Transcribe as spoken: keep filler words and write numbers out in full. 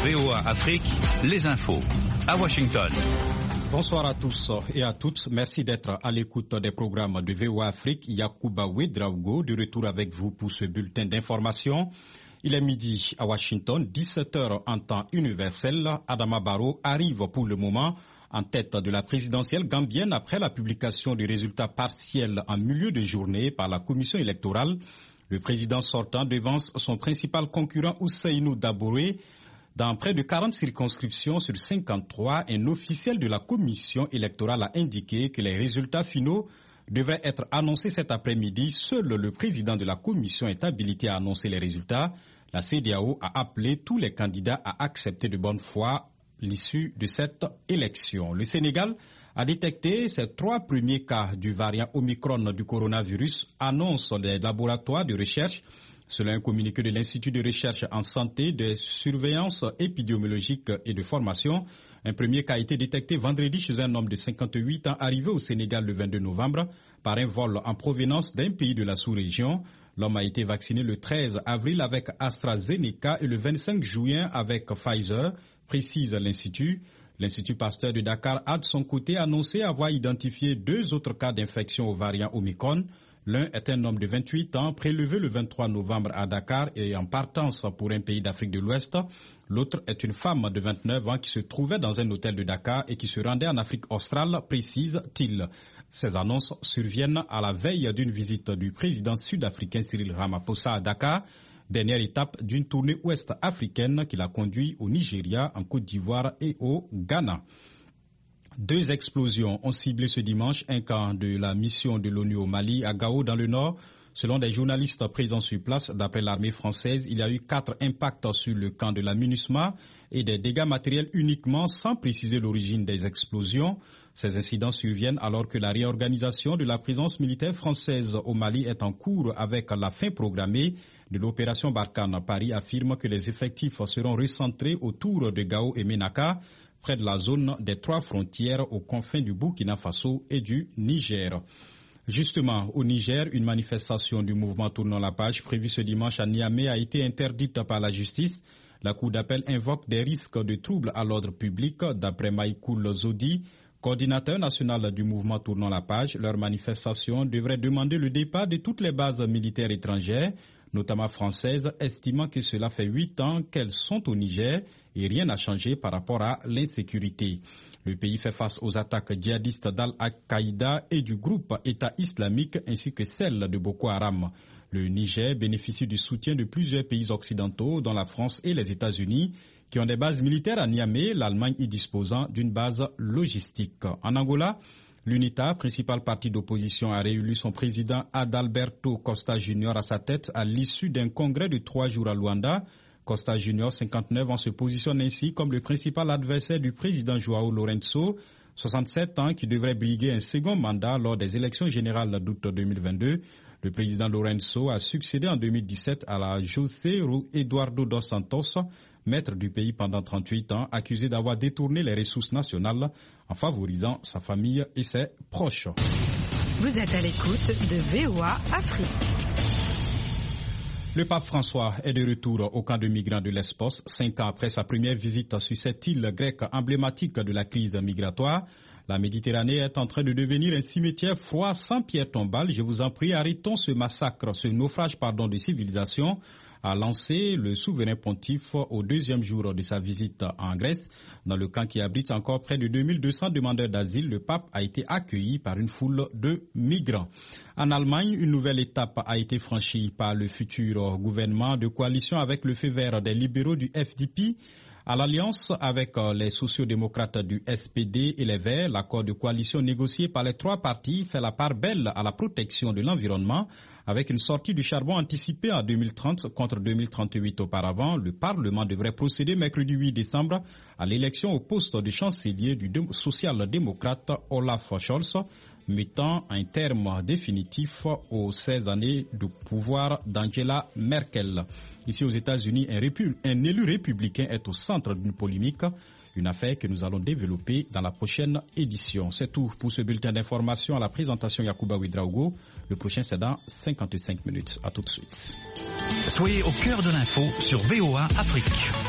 V O A Afrique, les infos à Washington. Bonsoir à tous et à toutes. Merci d'être à l'écoute des programmes de V O A Afrique. Yacouba Ouedraogo de retour avec vous pour ce bulletin d'information. Il est midi à Washington, dix-sept heures en temps universel. Adama Barrow arrive pour le moment en tête de la présidentielle gambienne après la publication des résultats partiels en milieu de journée par la commission électorale. Le président sortant devance son principal concurrent Ousseynou Daboré. Dans près de quarante circonscriptions sur cinquante-trois, un officiel de la commission électorale a indiqué que les résultats finaux devraient être annoncés cet après-midi. Seul le président de la commission est habilité à annoncer les résultats. La C E D E A O a appelé tous les candidats à accepter de bonne foi l'issue de cette élection. Le Sénégal a détecté ses trois premiers cas du variant Omicron du coronavirus, annonce les laboratoires de recherche. Selon un communiqué de l'Institut de recherche en santé, de surveillance épidémiologique et de formation, un premier cas a été détecté vendredi chez un homme de cinquante-huit ans arrivé au Sénégal le vingt-deux novembre par un vol en provenance d'un pays de la sous-région. L'homme a été vacciné le treize avril avec AstraZeneca et le vingt-cinq juin avec Pfizer, précise l'Institut. L'Institut Pasteur de Dakar a de son côté annoncé avoir identifié deux autres cas d'infection au variant Omicron. L'un est un homme de vingt-huit ans prélevé le vingt-trois novembre à Dakar et en partance pour un pays d'Afrique de l'Ouest. L'autre est une femme de vingt-neuf ans qui se trouvait dans un hôtel de Dakar et qui se rendait en Afrique australe, précise-t-il. Ces annonces surviennent à la veille d'une visite du président sud-africain Cyril Ramaphosa à Dakar, dernière étape d'une tournée ouest-africaine qu'il a conduit au Nigeria, en Côte d'Ivoire et au Ghana. Deux explosions ont ciblé ce dimanche un camp de la mission de l'ONU au Mali, à Gao, dans le nord. Selon des journalistes présents sur place, d'après l'armée française, il y a eu quatre impacts sur le camp de la MINUSMA et des dégâts matériels uniquement, sans préciser l'origine des explosions. Ces incidents surviennent alors que la réorganisation de la présence militaire française au Mali est en cours avec la fin programmée de l'opération Barkhane. Paris affirme que les effectifs seront recentrés autour de Gao et Ménaka, près de la zone des trois frontières aux confins du Burkina Faso et du Niger. Justement, au Niger, une manifestation du mouvement Tournons la page prévue ce dimanche à Niamey a été interdite par la justice. La Cour d'appel invoque des risques de troubles à l'ordre public. D'après Maïkoul Zodi, coordinateur national du mouvement Tournons la page, leur manifestation devrait demander le départ de toutes les bases militaires étrangères, notamment françaises, estimant que cela fait huit ans qu'elles sont au Niger et rien n'a changé par rapport à l'insécurité. Le pays fait face aux attaques djihadistes d'Al-Qaïda et du groupe État islamique ainsi que celles de Boko Haram. Le Niger bénéficie du soutien de plusieurs pays occidentaux, dont la France et les États-Unis, qui ont des bases militaires à Niamey, l'Allemagne y disposant d'une base logistique. En Angola, l'UNITA, principal parti d'opposition, a réélu son président Adalberto Costa Junior à sa tête à l'issue d'un congrès de trois jours à Luanda. Costa Junior, cinquante-neuf ans, se positionne ainsi comme le principal adversaire du président João Lourenço, soixante-sept ans, qui devrait briguer un second mandat lors des élections générales d'août deux mille vingt-deux. Le président Lourenço a succédé en deux mille dix-sept à la José Eduardo dos Santos, maître du pays pendant trente-huit ans, accusé d'avoir détourné les ressources nationales en favorisant sa famille et ses proches. Vous êtes à l'écoute de V O A Afrique. Le pape François est de retour au camp de migrants de Lesbos, cinq ans après sa première visite sur cette île grecque emblématique de la crise migratoire. La Méditerranée est en train de devenir un cimetière froid sans pierre tombale. Je vous en prie, arrêtons ce massacre, ce naufrage pardon, de civilisation, a lancé le souverain pontife au deuxième jour de sa visite en Grèce. Dans le camp qui abrite encore près de deux mille deux cents demandeurs d'asile, le pape a été accueilli par une foule de migrants. En Allemagne, une nouvelle étape a été franchie par le futur gouvernement de coalition avec le feu vert des libéraux du F D P. À l'alliance avec les sociodémocrates du S P D et les Verts, l'accord de coalition négocié par les trois partis fait la part belle à la protection de l'environnement. Avec une sortie du charbon anticipée en deux mille trente contre deux mille trente-huit auparavant, le Parlement devrait procéder mercredi huit décembre à l'élection au poste de chancelier du social-démocrate Olaf Scholz, mettant un terme définitif aux seize années de pouvoir d'Angela Merkel. Ici aux États-Unis, un, répu- un élu républicain est au centre d'une polémique, une affaire que nous allons développer dans la prochaine édition. C'est tout pour ce bulletin d'information. À la présentation, Yacouba Ouedraogo. Le prochain, c'est dans cinquante-cinq minutes. À tout de suite. Soyez au cœur de l'info sur V O A Afrique.